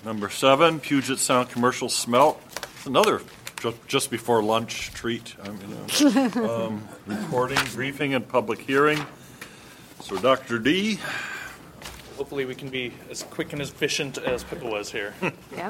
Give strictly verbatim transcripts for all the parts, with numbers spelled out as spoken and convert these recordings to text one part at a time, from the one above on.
Number seven, Puget Sound Commercial Smelt. Another just, just before lunch treat. I mean, uh, um, reporting, briefing, and public hearing. So, Doctor D. Hopefully, we can be as quick and as efficient as Pippa was here. Yeah.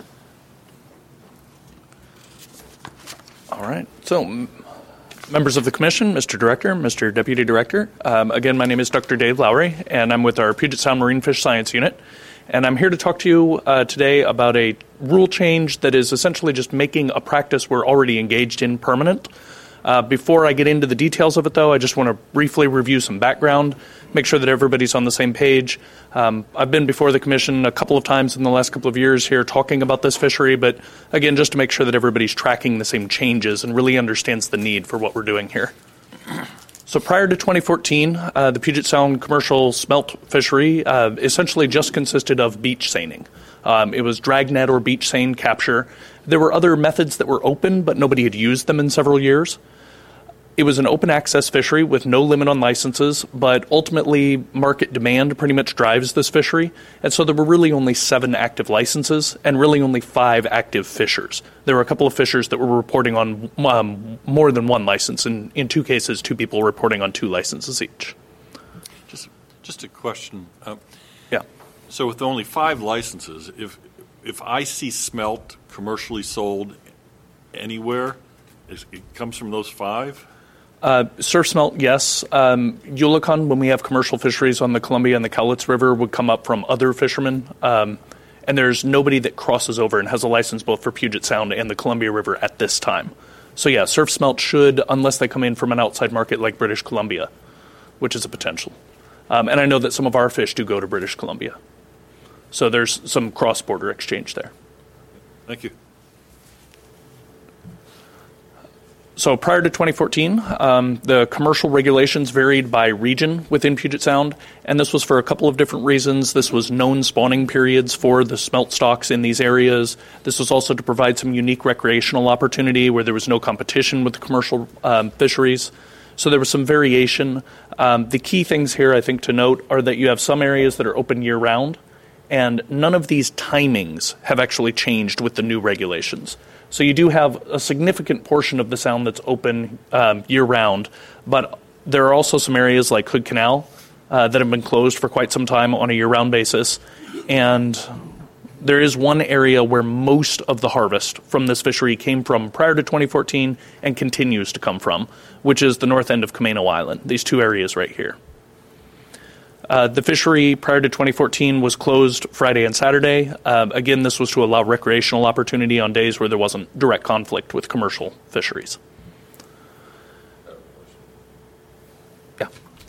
All right. So, m- members of the Commission, Mister Director, Mister Deputy Director, um, again, my name is Doctor Dave Lowry, and I'm with our Puget Sound Marine Fish Science Unit. And I'm here to talk to you uh, today about a rule change that is essentially just making a practice we're already engaged in permanent. Uh, before I get into the details of it, though, I just want to briefly review some background, make sure that everybody's on the same page. Um, I've been before the Commission a couple of times in the last couple of years here talking about this fishery, but again, just to make sure that everybody's tracking the same changes and really understands the need for what we're doing here. So prior to twenty fourteen, uh, the Puget Sound commercial smelt fishery uh, essentially just consisted of beach seining. Um, it was dragnet or beach seine capture. There were other methods that were open, but nobody had used them in several years. It was an open access fishery with no limit on licenses, but ultimately market demand pretty much drives this fishery. And so there were really only seven active licenses and really only five active fishers. There were a couple of fishers that were reporting on um, more than one license. And in two cases, two people reporting on two licenses each. Just, just a question. Uh, yeah. So with only five licenses, if if I see smelt commercially sold anywhere, is, it comes from those five? Uh, surf smelt, yes. Um, Yulicon, when we have commercial fisheries on the Columbia and the Cowlitz River, would come up from other fishermen. Um, and there's nobody that crosses over and has a license both for Puget Sound and the Columbia River at this time. So yeah, surf smelt should, unless they come in from an outside market like British Columbia, which is a potential. Um, and I know that some of our fish do go to British Columbia. So there's some cross-border exchange there. Thank you. So prior to twenty fourteen, um, the commercial regulations varied by region within Puget Sound, and this was for a couple of different reasons. This was known spawning periods for the smelt stocks in these areas. This was also to provide some unique recreational opportunity where there was no competition with the commercial um, fisheries. So there was some variation. Um, the key things here, I think, to note are that you have some areas that are open year-round, and none of these timings have actually changed with the new regulations. So you do have a significant portion of the sound that's open um, year-round, but there are also some areas like Hood Canal uh, that have been closed for quite some time on a year-round basis. And there is one area where most of the harvest from this fishery came from prior to twenty fourteen and continues to come from, which is the north end of Camano Island, these two areas right here. Uh, the fishery prior to twenty fourteen was closed Friday and Saturday. Uh, again, this was to allow recreational opportunity on days where there wasn't direct conflict with commercial fisheries. Yeah.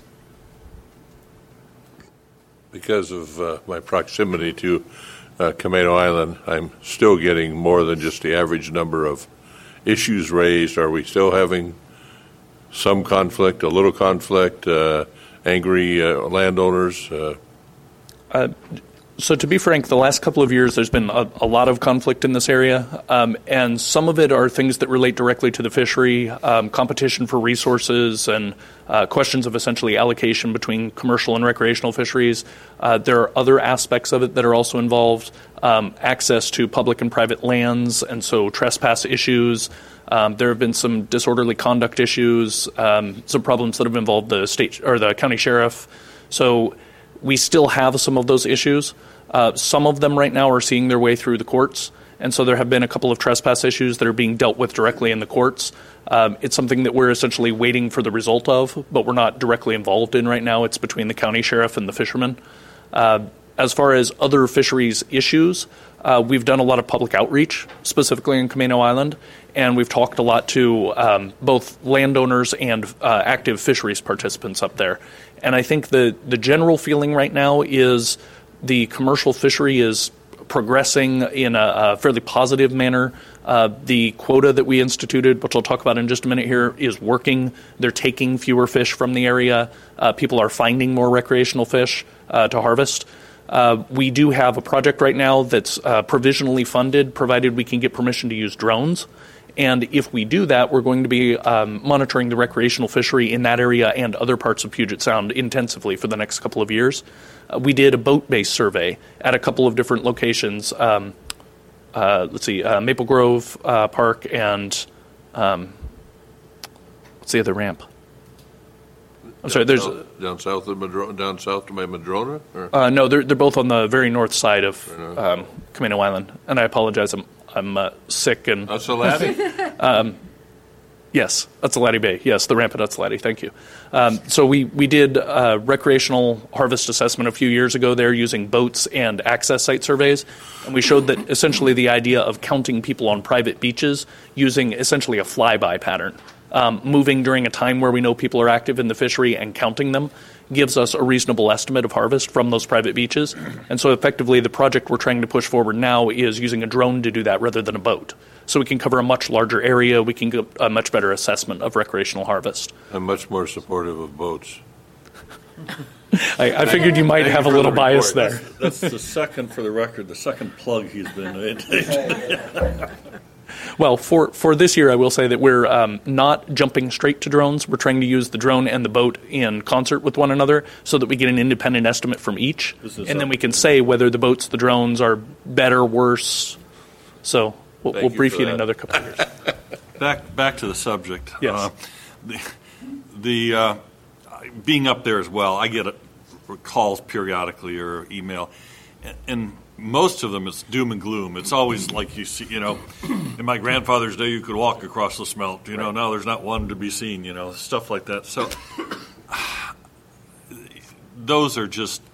Because of uh, my proximity to uh, Camano Island, I'm still getting more than just the average number of issues raised. Are we still having some conflict, a little conflict, uh, angry uh, landowners? Uh. Uh, so to be frank, the last couple of years there's been a, a lot of conflict in this area, um, and some of it are things that relate directly to the fishery, um, competition for resources, and uh, questions of essentially allocation between commercial and recreational fisheries. Uh, there are other aspects of it that are also involved, um, access to public and private lands, and so trespass issues. Um, there have been some disorderly conduct issues, um, some problems that have involved the state or the county sheriff. So we still have some of those issues. Uh, some of them right now are seeing their way through the courts, and so there have been a couple of trespass issues that are being dealt with directly in the courts. Um, it's something that we're essentially waiting for the result of, but we're not directly involved in right now. It's between the county sheriff and the fishermen. Uh, as far as other fisheries issues, uh, we've done a lot of public outreach, specifically in Camano Island, and we've talked a lot to um, both landowners and uh, active fisheries participants up there. And I think the, the general feeling right now is the commercial fishery is progressing in a, a fairly positive manner. Uh, the quota that we instituted, which I'll talk about in just a minute here, is working. They're taking fewer fish from the area. Uh, people are finding more recreational fish uh, to harvest. Uh, we do have a project right now that's uh, provisionally funded, provided we can get permission to use drones. And if we do that, we're going to be um, monitoring the recreational fishery in that area and other parts of Puget Sound intensively for the next couple of years. Uh, we did a boat-based survey at a couple of different locations, um, uh, let's see, uh, Maple Grove uh, Park and um, what's the other ramp? I'm sorry. There's south, down south of Madrona, down south to my Madrona. Or? Uh, no, they're they're both on the very north side of um, Camino Island, and I apologize. I'm I'm uh, sick and. Utsalati? um, yes, Utsalati Bay. Yes, the ramp at Utsalati. Thank you. Um, so we we did a recreational harvest assessment a few years ago there using boats and access site surveys, and we showed that essentially the idea of counting people on private beaches using essentially a flyby pattern. Um, moving during a time where we know people are active in the fishery and counting them gives us a reasonable estimate of harvest from those private beaches. And so effectively the project we're trying to push forward now is using a drone to do that rather than a boat. So we can cover a much larger area, we can get a much better assessment of recreational harvest. I'm much more supportive of boats. I, I figured you might have a little bias there. That's, that's the second, for the record, the second plug he's been made. Well, for, for this year, I will say that we're um, not jumping straight to drones. We're trying to use the drone and the boat in concert with one another so that we get an independent estimate from each. And then we can say whether the boats, the drones are better, worse. So we'll, we'll you brief for you in that. another couple of years. Back back to the subject. Yes. Uh, the the uh, being up there as well, I get it, calls periodically or email, and, and most of them it's doom and gloom. It's always like you see, you know, in my grandfather's day you could walk across the smelt. You know, now there's not one to be seen. You know, stuff like that. So those are just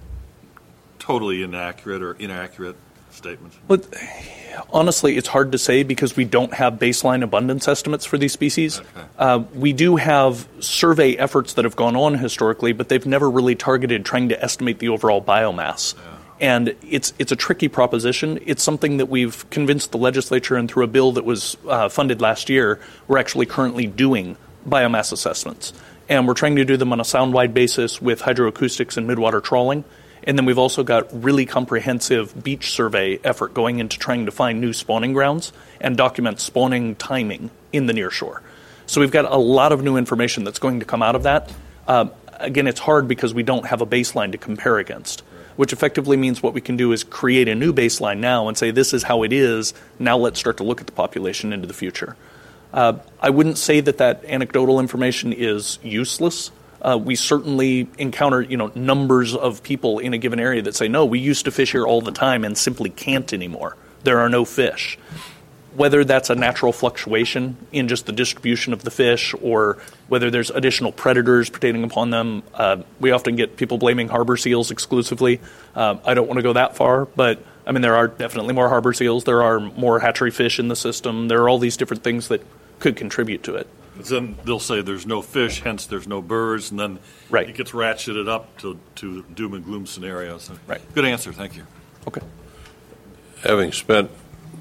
totally inaccurate or inaccurate statements. But honestly, it's hard to say because we don't have baseline abundance estimates for these species. Okay. Uh, we do have survey efforts that have gone on historically, but they've never really targeted trying to estimate the overall biomass. Yeah. And it's it's a tricky proposition. It's something that we've convinced the legislature, and through a bill that was uh, funded last year, we're actually currently doing biomass assessments. And we're trying to do them on a sound-wide basis with hydroacoustics and midwater trawling. And then we've also got really comprehensive beach survey effort going into trying to find new spawning grounds and document spawning timing in the near shore. So we've got a lot of new information that's going to come out of that. Um, again, it's hard because we don't have a baseline to compare against, which effectively means what we can do is create a new baseline now and say this is how it is. Now let's start to look at the population into the future. Uh, I wouldn't say that that anecdotal information is useless. Uh, we certainly encounter, you know, numbers of people in a given area that say, no, we used to fish here all the time and simply can't anymore. There are no fish. Whether that's a natural fluctuation in just the distribution of the fish or whether there's additional predators pertaining upon them, uh, we often get people blaming harbor seals exclusively. Uh, I don't want to go that far, but I mean, there are definitely more harbor seals. There are more hatchery fish in the system. There are all these different things that could contribute to it. Then they'll say there's no fish, hence there's no birds, and then right. it gets ratcheted up to, to doom and gloom scenarios. Right. Good answer. Thank you. Okay. Having spent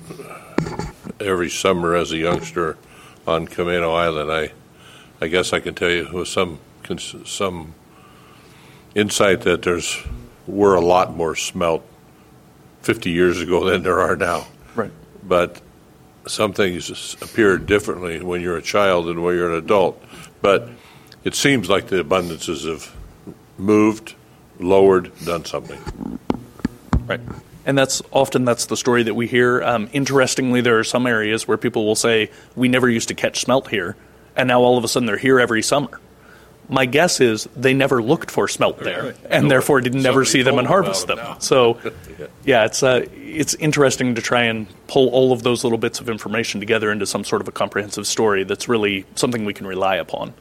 every summer as a youngster on Camino Island, I, I guess I can tell you with some some insight that there's were a lot more smelt fifty years ago than there are now. Right. But some things appear differently when you're a child than when you're an adult. But it seems like the abundances have moved, lowered, done something. Right. And that's often that's the story that we hear. Um, interestingly, there are some areas where people will say, we never used to catch smelt here, and now all of a sudden they're here every summer. My guess is they never looked for smelt there, Right. and No, therefore didn't never see them and told harvest about them. them now. So, Yeah. yeah, it's uh, it's interesting to try and pull all of those little bits of information together into some sort of a comprehensive story that's really something we can rely upon.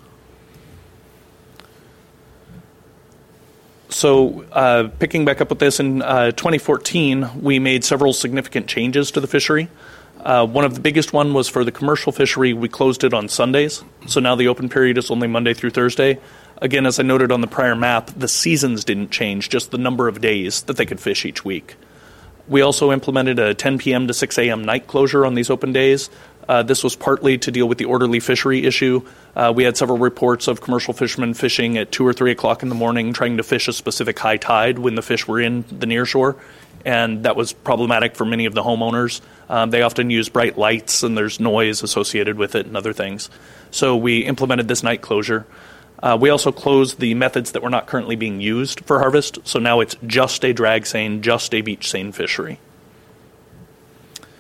So uh, picking back up with this, in uh, twenty fourteen, we made several significant changes to the fishery. Uh, one of the biggest one was for the commercial fishery, we closed it on Sundays. So now the open period is only Monday through Thursday. Again, as I noted on the prior map, the seasons didn't change, just the number of days that they could fish each week. We also implemented a ten p.m. to six a.m. night closure on these open days. Uh, this was partly to deal with the orderly fishery issue. Uh, we had several reports of commercial fishermen fishing at two or three o'clock in the morning, trying to fish a specific high tide when the fish were in the near shore, and that was problematic for many of the homeowners. Um, they often use bright lights, and there's noise associated with it and other things. So we implemented this night closure. Uh, we also closed the methods that were not currently being used for harvest, so now it's just a drag seine, just a beach seine fishery.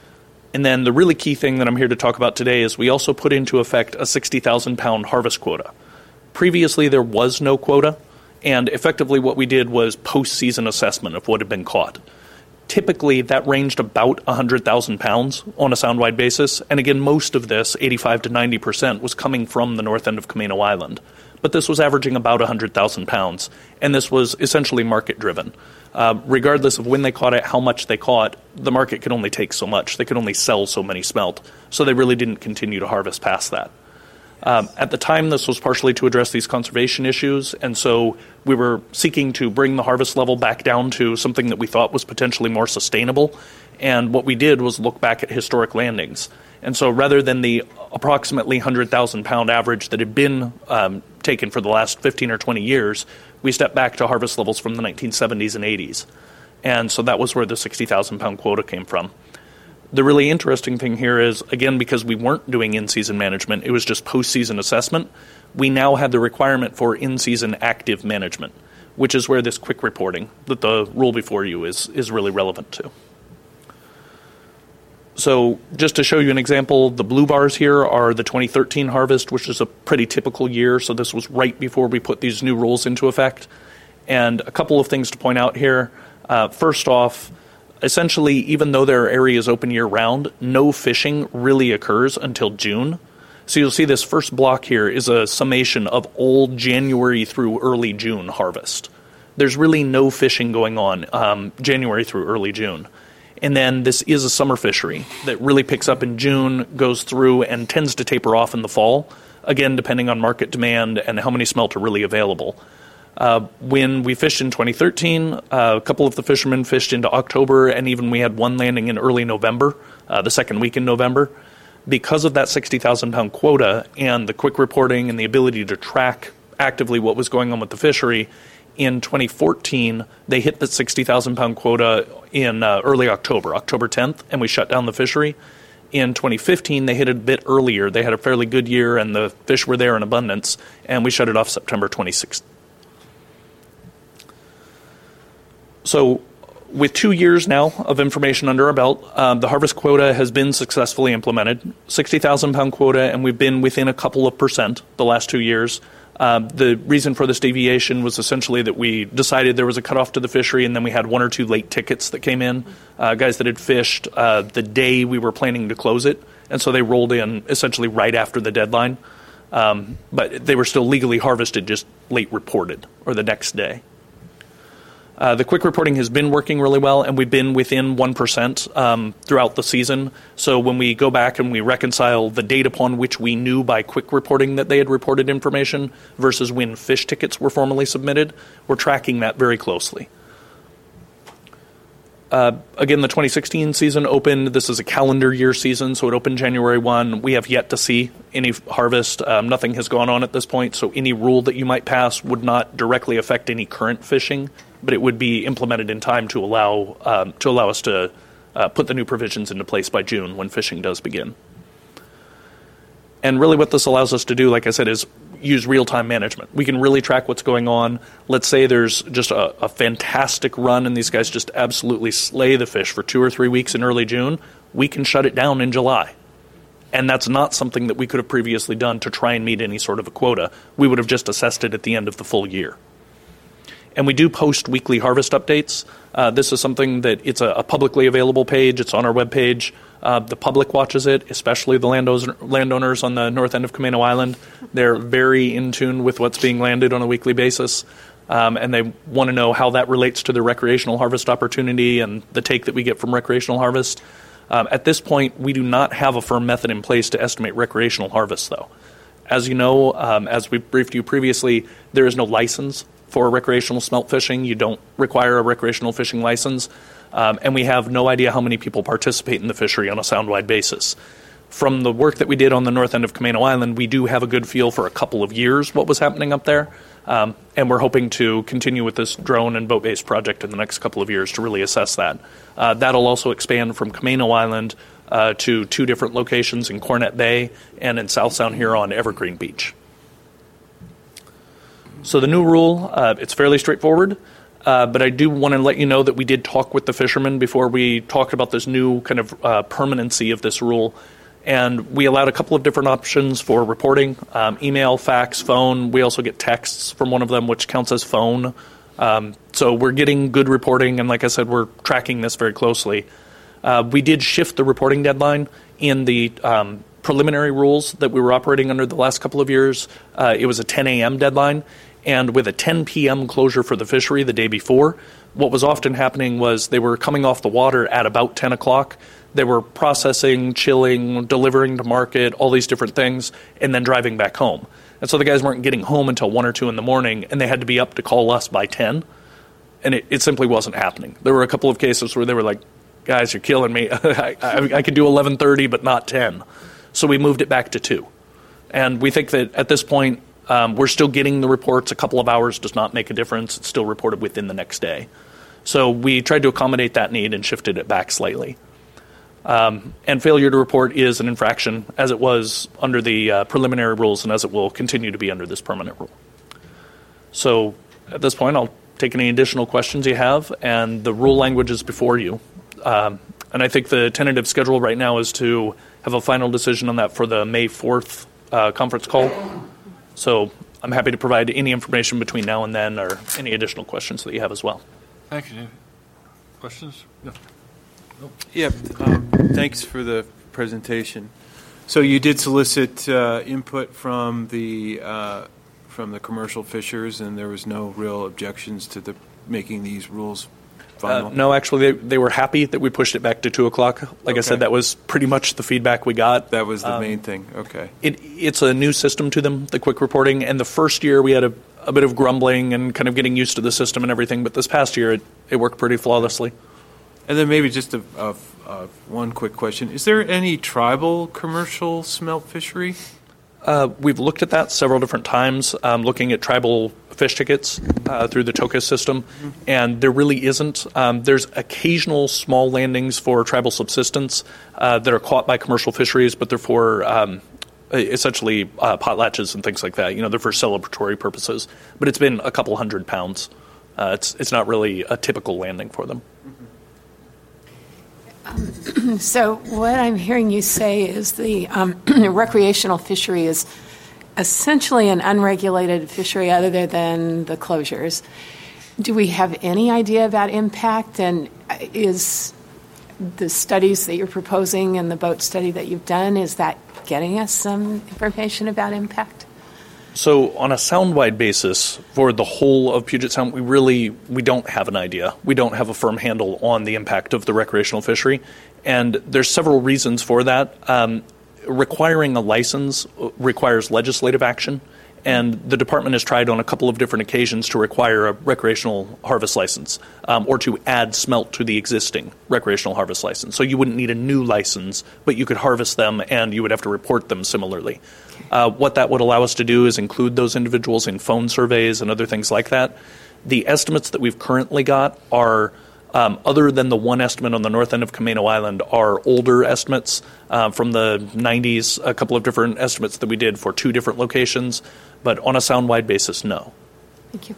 And then the really key thing that I'm here to talk about today is we also put into effect a sixty thousand pound harvest quota. Previously, there was no quota, and effectively what we did was post-season assessment of what had been caught. Typically, that ranged about one hundred thousand pounds on a sound-wide basis, and again, most of this, eighty-five to ninety percent, was coming from the north end of Camano Island. But this was averaging about one hundred thousand pounds, and this was essentially market-driven. Uh, regardless of when they caught it, how much they caught, the market could only take so much. They could only sell so many smelt, so they really didn't continue to harvest past that. Um, at the time, this was partially to address these conservation issues, and so we were seeking to bring the harvest level back down to something that we thought was potentially more sustainable. And what we did was look back at historic landings. And so rather than the approximately one hundred thousand pound average that had been um, taken for the last fifteen or twenty years, we stepped back to harvest levels from the nineteen seventies and eighties. And so that was where the sixty thousand pound quota came from. The really interesting thing here is, again, because we weren't doing in-season management, it was just post-season assessment, we now had the requirement for in-season active management, which is where this quick reporting that the rule before you is, is really relevant to. So just to show you an example, the blue bars here are the twenty thirteen harvest, which is a pretty typical year. So this was right before we put these new rules into effect. And a couple of things to point out here. Uh, first off, essentially, even though there are areas open year-round, no fishing really occurs until June. So you'll see this first block here is a summation of old January through early June harvest. There's really no fishing going on um, January through early June. And then this is a summer fishery that really picks up in June, goes through, and tends to taper off in the fall, again, depending on market demand and how many smelt are really available. Uh, when we fished in twenty thirteen, uh, a couple of the fishermen fished into October, and even we had one landing in early November, uh, the second week in November. Because of that sixty thousand pound quota and the quick reporting and the ability to track actively what was going on with the fishery, in twenty fourteen, they hit the sixty thousand pound quota in uh, early October, October tenth, and we shut down the fishery. In twenty fifteen, they hit it a bit earlier. They had a fairly good year, and the fish were there in abundance, and we shut it off September twenty-sixth. So with two years now of information under our belt, um, the harvest quota has been successfully implemented, sixty thousand pound quota, and we've been within a couple of percent the last two years. Uh, the reason for this deviation was essentially that we decided there was a cutoff to the fishery, and then we had one or two late tickets that came in, uh, guys that had fished uh, the day we were planning to close it, and so they rolled in essentially right after the deadline. Um, but they were still legally harvested, just late reported, or the next day. Uh, the quick reporting has been working really well, and we've been within one percent um, throughout the season. So when we go back and we reconcile the date upon which we knew by quick reporting that they had reported information versus when fish tickets were formally submitted, we're tracking that very closely. Uh, again, the twenty sixteen season opened. This is a calendar year season, so it opened January first. We have yet to see any harvest. Um, nothing has gone on at this point, so any rule that you might pass would not directly affect any current fishing, but it would be implemented in time to allow um, to allow us to uh, put the new provisions into place by June when fishing does begin. And really what this allows us to do, like I said, is use real-time management. We can really track what's going on. Let's say there's just a, a fantastic run and these guys just absolutely slay the fish for two or three weeks in early June. We can shut it down in July. And that's not something that we could have previously done to try and meet any sort of a quota. We would have just assessed it at the end of the full year. And we do post weekly harvest updates. Uh, this is something that it's a, a publicly available page. It's on our webpage. Uh, the public watches it, especially the landowners, landowners on the north end of Camano Island. They're very in tune with what's being landed on a weekly basis, um, and they want to know how that relates to their recreational harvest opportunity and the take that we get from recreational harvest. Um, at this point, we do not have a firm method in place to estimate recreational harvest, though. As you know, um, as we briefed you previously, there is no license for recreational smelt fishing. You don't require a recreational fishing license. Um, and we have no idea how many people participate in the fishery on a sound-wide basis. From the work that we did on the north end of Camano Island, we do have a good feel for a couple of years what was happening up there, um, and we're hoping to continue with this drone and boat-based project in the next couple of years to really assess that. Uh, that'll also expand from Camano Island uh, to two different locations in Cornet Bay and in South Sound here on Evergreen Beach. So the new rule, uh, it's fairly straightforward. Uh, but I do want to let you know that we did talk with the fishermen before we talked about this new kind of uh, permanency of this rule. And we allowed a couple of different options for reporting, um, email, fax, phone. We also get texts from one of them, which counts as phone. Um, so we're getting good reporting, and like I said, we're tracking this very closely. Uh, we did shift the reporting deadline in the um, preliminary rules that we were operating under the last couple of years. Uh, it was a ten a.m. deadline, and with a ten p.m. closure for the fishery the day before, what was often happening was they were coming off the water at about ten o'clock. They were processing, chilling, delivering to market, all these different things, and then driving back home. And so the guys weren't getting home until one or two in the morning, and they had to be up to call us by ten, and it, it simply wasn't happening. There were a couple of cases where they were like, guys, you're killing me. I, I, I could do eleven thirty, but not ten. So we moved it back to two. And we think that at this point, um, we're still getting the reports. A couple of hours does not make a difference. It's still reported within the next day. So we tried to accommodate that need and shifted it back slightly. Um, and failure to report is an infraction, as it was under the uh, preliminary rules and as it will continue to be under this permanent rule. So at this point, I'll take any additional questions you have, and the rule language is before you. Um, and I think the tentative schedule right now is to have a final decision on that for the May fourth uh, conference call. So I'm happy to provide any information between now and then or any additional questions that you have as well. Thank you. Questions? No. Yeah, um, thanks for the presentation. So you did solicit uh, input from the uh, from the commercial fishers, and there was no real objections to the making these rules final? Uh, no, actually, they, they were happy that we pushed it back to two o'clock. Like Okay. I said, that was pretty much the feedback we got. That was the Um, main thing. Okay. It, it's a new system to them, the quick reporting, and the first year we had a, a bit of grumbling and kind of getting used to the system and everything, but this past year it, it worked pretty flawlessly. And then maybe just a, a, a one quick question: is there any tribal commercial smelt fishery? Uh, we've looked at that several different times, um, looking at tribal fish tickets uh, through the TOCUS system, mm-hmm. and there really isn't. Um, there's occasional small landings for tribal subsistence uh, that are caught by commercial fisheries, but they're for um, essentially uh, potlatches and things like that. You know, they're for celebratory purposes, but it's been a couple hundred pounds. Uh, it's it's not really a typical landing for them. Um, so what I'm hearing you say is the um, recreational fishery is essentially an unregulated fishery other than the closures. Do we have any idea about impact, and is the studies that you're proposing and the boat study that you've done, is that getting us some information about impact? So on a sound-wide basis, for the whole of Puget Sound, we really we don't have an idea. We don't have a firm handle on the impact of the recreational fishery, and there's several reasons for that. Um, requiring a license requires legislative action, and the department has tried on a couple of different occasions to require a recreational harvest license um, or to add smelt to the existing recreational harvest license. So you wouldn't need a new license, but you could harvest them and you would have to report them similarly. Uh, what that would allow us to do is include those individuals in phone surveys and other things like that. The estimates that we've currently got are, um, other than the one estimate on the north end of Camano Island, are older estimates uh, from the nineties, a couple of different estimates that we did for two different locations, but on a sound-wide basis, no. Thank you.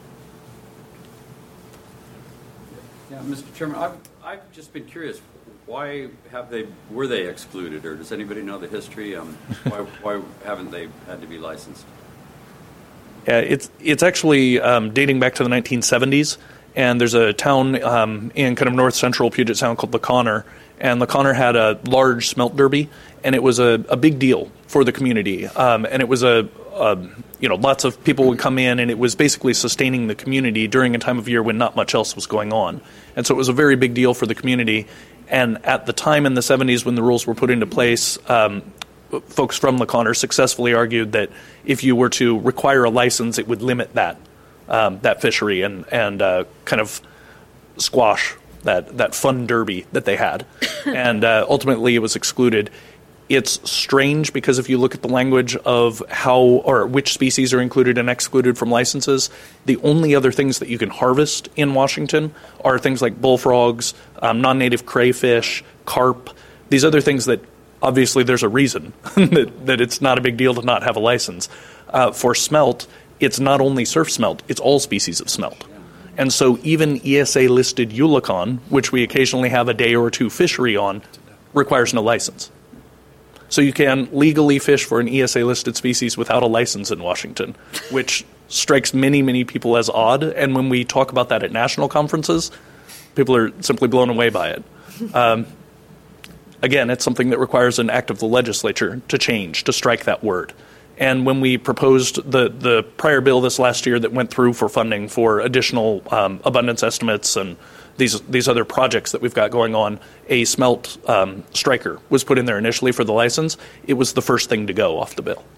Yeah, Mister Chairman, I've, I've just been curious. Why have they were they excluded, or does anybody know the history? Um, why, why haven't they had to be licensed? Yeah, it's it's actually um, dating back to the nineteen seventies, and there's a town um, in kind of north central Puget Sound called LaConner, and LaConner had a large smelt derby, and it was a, a big deal for the community, um, and it was a, a you know lots of people would come in, and it was basically sustaining the community during a time of year when not much else was going on, and so it was a very big deal for the community. And at the time in the seventies when the rules were put into place, um, folks from LaConner successfully argued that if you were to require a license, it would limit that um, that fishery and and uh, kind of squash that that fun derby that they had. And uh, ultimately, it was excluded. It's strange because if you look at the language of how or which species are included and excluded from licenses, the only other things that you can harvest in Washington are things like bullfrogs, um, non-native crayfish, carp, these other things that obviously there's a reason that, that it's not a big deal to not have a license. Uh, for smelt, it's not only surf smelt, it's all species of smelt. And so even E S A-listed Eulicon, which we occasionally have a day or two fishery on, requires no license. So you can legally fish for an E S A-listed species without a license in Washington, which strikes many, many people as odd. And when we talk about that at national conferences, people are simply blown away by it. Um, again, it's something that requires an act of the legislature to change, to strike that word. And when we proposed the, the prior bill this last year that went through for funding for additional um, abundance estimates and these these other projects that we've got going on, a smelt um, striker was put in there initially for the license. It was the first thing to go off the bill.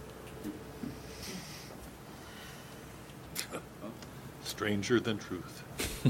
Stranger than truth.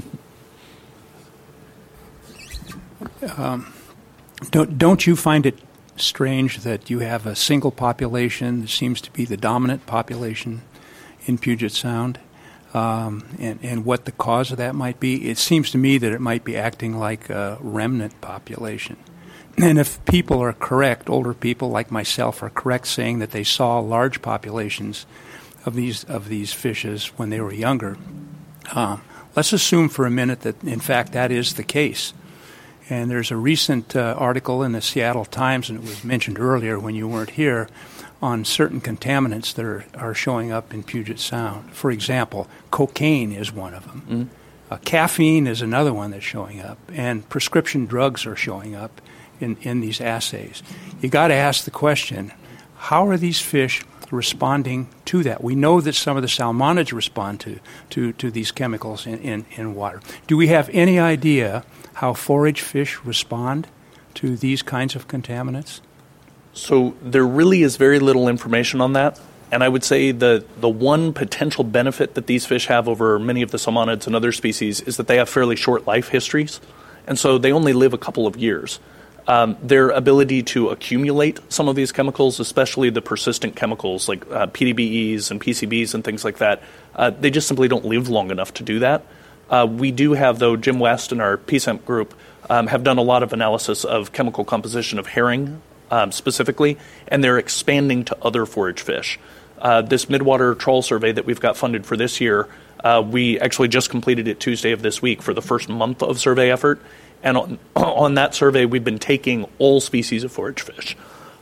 um, don't don't you find it strange that you have a single population that seems to be the dominant population in Puget Sound, um, and, and what the cause of that might be? It seems to me that it might be acting like a remnant population. And if people are correct, older people like myself are correct saying that they saw large populations of these of these fishes when they were younger, um, let's assume for a minute that, in fact, that is the case. And there's a recent uh, article in the Seattle Times, and it was mentioned earlier when you weren't here, on certain contaminants that are, are showing up in Puget Sound. For example, cocaine is one of them. Mm-hmm. Uh, caffeine is another one that's showing up. And prescription drugs are showing up in, in these assays. You got to ask the question, how are these fish responding to that? We know that some of the salmonids respond to, to, to these chemicals in, in, in water. Do we have any idea how forage fish respond to these kinds of contaminants? So there really is very little information on that. And I would say the, the one potential benefit that these fish have over many of the salmonids and other species is that they have fairly short life histories. And so they only live a couple of years. Um, their ability to accumulate some of these chemicals, especially the persistent chemicals like uh, P D B Es and P C Bs and things like that, uh, they just simply don't live long enough to do that. Uh, we do have, though, Jim West and our P S E M P group um, have done a lot of analysis of chemical composition of herring um, specifically, and they're expanding to other forage fish. Uh, this midwater trawl survey that we've got funded for this year, uh, we actually just completed it Tuesday of this week for the first month of survey effort. And on, on that survey, we've been taking all species of forage fish.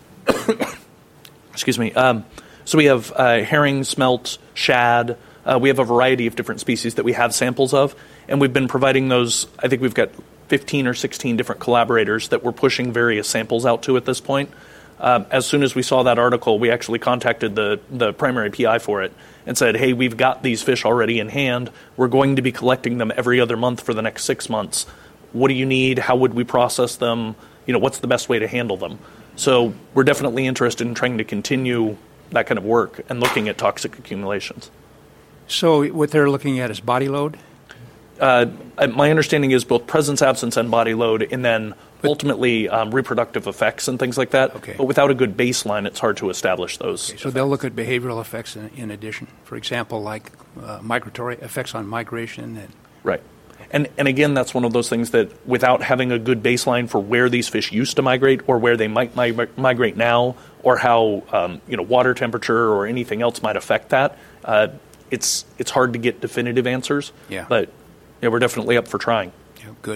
Excuse me. Um, so we have uh, herring, smelt, shad. Uh, we have a variety of different species that we have samples of, and we've been providing those. I think we've got fifteen or sixteen different collaborators that we're pushing various samples out to at this point. Um, as soon as we saw that article, we actually contacted the, the primary P I for it and said, hey, we've got these fish already in hand. We're going to be collecting them every other month for the next six months. What do you need? How would we process them? You know, what's the best way to handle them? So we're definitely interested in trying to continue that kind of work and looking at toxic accumulations. So what they're looking at is body load? Uh, my understanding is both presence, absence, and body load, and then ultimately um, reproductive effects and things like that. Okay. But without a good baseline, it's hard to establish those. Okay, so they'll look at behavioral effects in, in addition. For example, like uh, migratory effects on migration. And right. And and again, that's one of those things that without having a good baseline for where these fish used to migrate or where they might mi- migrate now or how um, you know water temperature or anything else might affect that, uh, it's it's hard to get definitive answers. Yeah. But yeah, we're definitely up for trying. Yeah, good.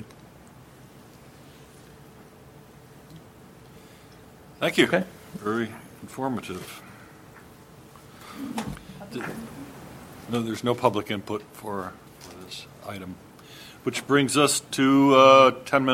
Thank you. Okay. Very informative. No, there's no public input for, for this item, which brings us to uh, ten minutes.